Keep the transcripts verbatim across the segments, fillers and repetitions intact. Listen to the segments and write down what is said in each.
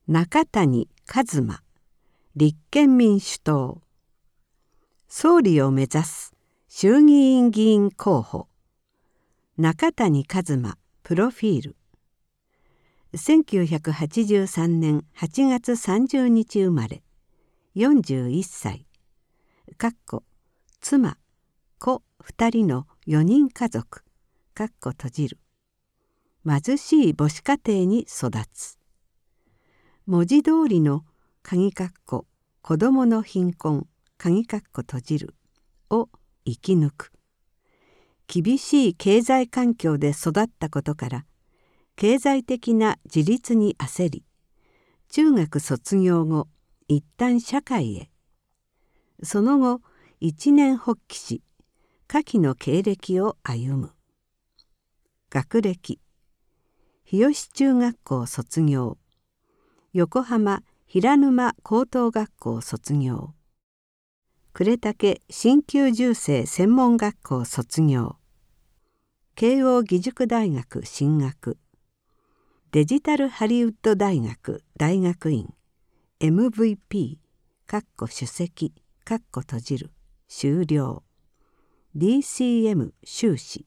中谷一馬、立憲民主党。総理を目指す衆議院議員候補。中谷一馬、プロフィール。せんきゅうひゃくはちじゅうさんねんはちがつさんじゅうにち生まれ、よんじゅういっさい。かっこ妻、子ふたりのよにん家族。かっこ閉じる。貧しい母子家庭に育つ。文字通りの鍵括弧子どもの貧困鍵括弧閉じるを生き抜く。厳しい経済環境で育ったことから経済的な自立に焦り、中学卒業後一旦社会へ。その後一年発起し下記の経歴を歩む。学歴日吉中学校卒業、横浜平沼高等学校卒業、呉竹鍼灸重生専門学校卒業、慶應義塾大学進学、デジタルハリウッド大学大学院 エムブイピー かっこ首席かっこ閉じる修了、 ディーシーエム 修士。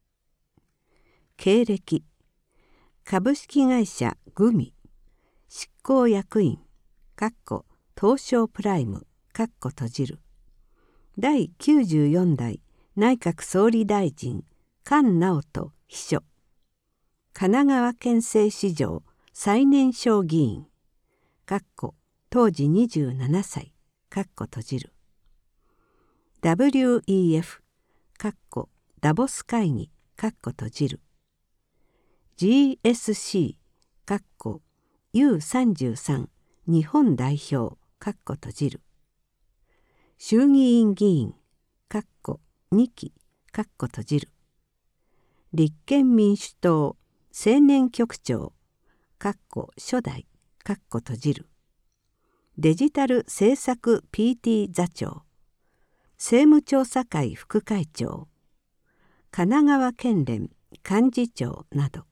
経歴株式会社グミ執行役員かっこ東証プライムかっこ閉じる、第きゅうじゅうよんだい内閣総理大臣菅直人秘書、神奈川県政史上最年少議員かっこ当時にじゅうななさいかっこ閉じる、 ダブリューイーエフ かっこダボス会議かっこ閉じる、 ジーエスシー かっこ ユーさんじゅうさん 日本代表かっこ閉じる、衆議院議員かっこにきかっこ閉じる、立憲民主党青年局長かっこ初代かっこ閉じる、デジタル政策 ピーティー 座長、政務調査会副会長、神奈川県連幹事長など。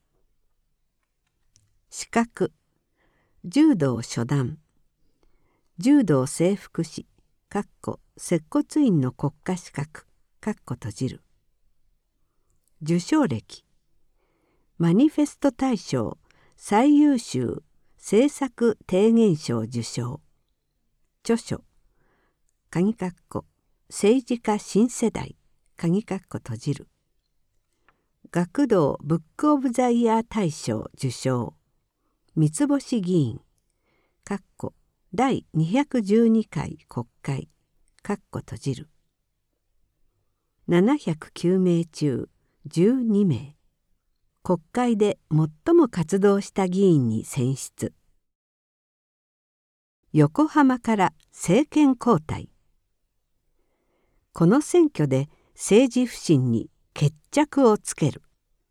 資格柔道初段、柔道整復師かっこ接骨院の国家資格かっこ閉じる、受賞歴マニフェスト大賞最優秀政策提言賞受賞、著書鍵括弧政治家新世代鍵括弧閉じる、学童ブックオブザイヤー大賞受賞、三つ星議員かっこだいにひゃくじゅうにかい国会かっこ閉じる、ななひゃくきゅうめい中じゅうにめい、国会で最も活動した議員に選出。横浜から政権交代。この選挙で政治不信に決着をつける。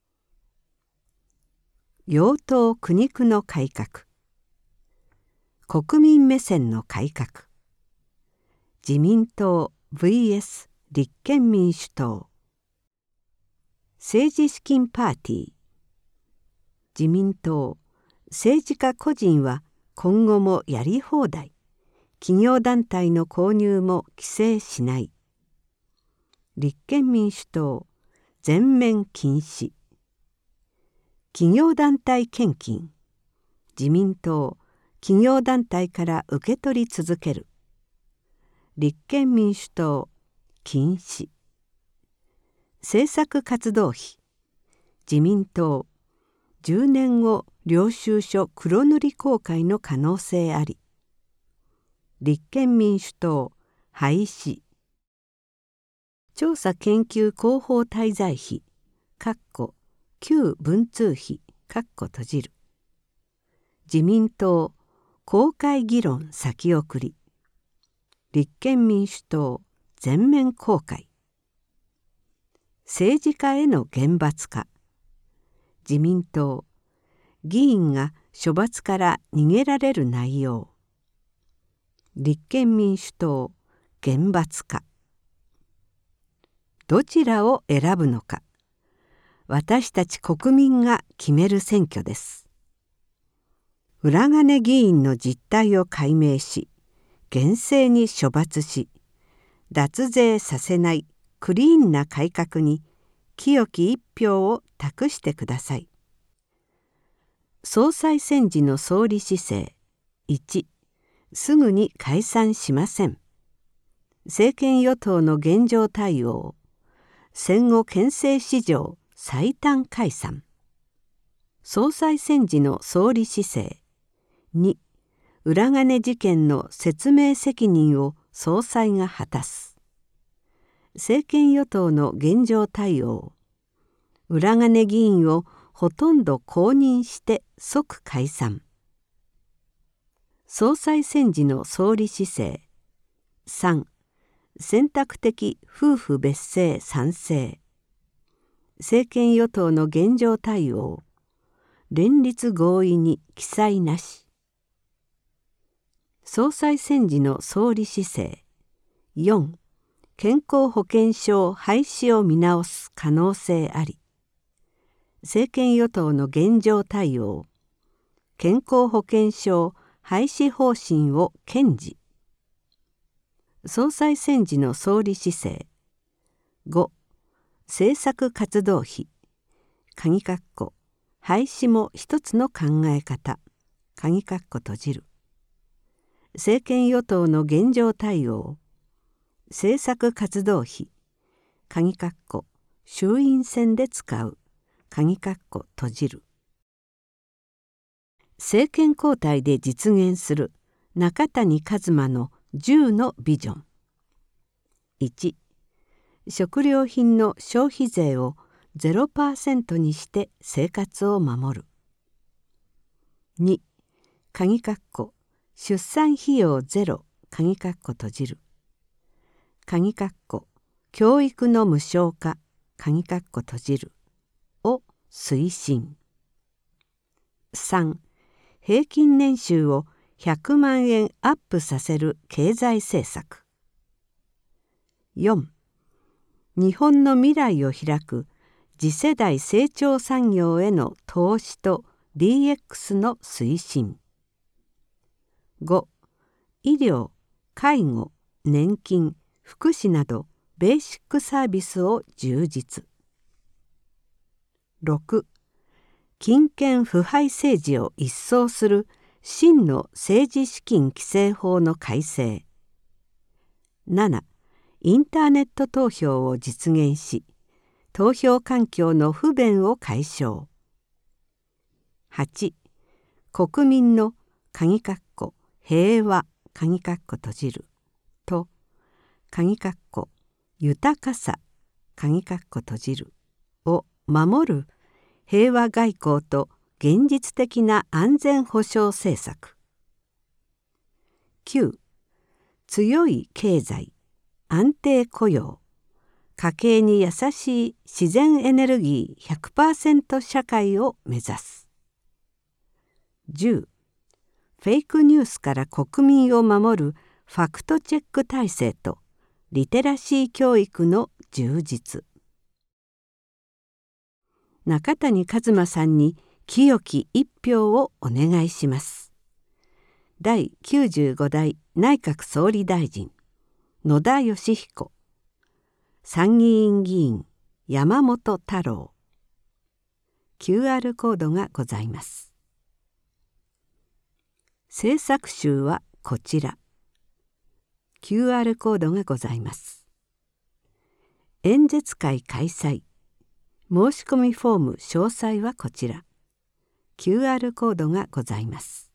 養党苦肉の改革、国民目線の改革、自民党 ブイエス 立憲民主党、政治資金パーティー、自民党政治家個人は今後もやり放題、企業団体の購入も規制しない、立憲民主党全面禁止、企業団体献金、自民党企業団体から受け取り続ける、立憲民主党禁止、政策活動費、自民党じゅうねんご領収書黒塗り公開の可能性あり、立憲民主党廃止、調査研究広報滞在費かっこ旧文通費かっこ閉じる、自民党公開議論先送り、立憲民主党全面公開、政治家への厳罰化、自民党議員が処罰から逃げられる内容、立憲民主党厳罰化。どちらを選ぶのか、私たち国民が決める選挙です。 裏金議員の実態を解明し、厳正に処罰し、脱税させないクリーンな改革に清き一票を託してください。総裁選時の総理姿勢。いち、すぐに解散しません。政権与党の現状対応。戦後憲政史上最短解散。総裁選時の総理姿勢。に、裏金事件の説明責任を総裁が果たす。政権与党の現状対応。裏金議員をほとんど公認して即解散。総裁選時の総理姿勢。さん、選択的夫婦別姓賛成。政権与党の現状対応。連立合意に記載なし。総裁選時の総理姿勢。よん、健康保険証廃止を見直す可能性あり。政権与党の現状対応。健康保険証廃止方針を堅持。総裁選時の総理姿勢。ご、政策活動費。鍵括弧廃止も一つの考え方。鍵括弧閉じる。政権与党の現状対応。政策活動費。鍵括弧衆院選で使う。鍵括弧閉じる。政権交代で実現する中谷一馬のじゅうのビジョン。いち、食料品の消費税を ゼロパーセント にして生活を守る。に、鍵括弧出産費用ゼロ。鍵括弧閉じる。鍵括弧教育の無償化。鍵括弧閉じる。を推進。さん、平均年収をひゃくまんえんアップさせる経済政策。よん、日本の未来を開く次世代成長産業への投資と ディーエックス の推進。ご、医療、介護、年金、福祉などベーシックサービスを充実。ろく、金権腐敗政治を一掃する真の政治資金規正法の改正。なな、インターネット投票を実現し、投票環境の不便を解消。はち、国民の鍵括弧平和鍵括弧閉じると鍵括弧豊かさ鍵括弧閉じるを守る平和外交と現実的な安全保障政策。きゅう、強い経済、安定雇用、家計に優しい自然エネルギー ひゃくパーセント 社会を目指す。じゅう、フェイクニュースから国民を守るファクトチェック体制とリテラシー教育の充実。中谷一馬さんに清き一票をお願いします。だいきゅうじゅうごだい内閣総理大臣野田佳彦、参議院議員山本太郎。キューアール コードがございます。制作集はこちら。キューアール コードがございます。演説会開催。申し込みフォーム詳細はこちら。キューアール コードがございます。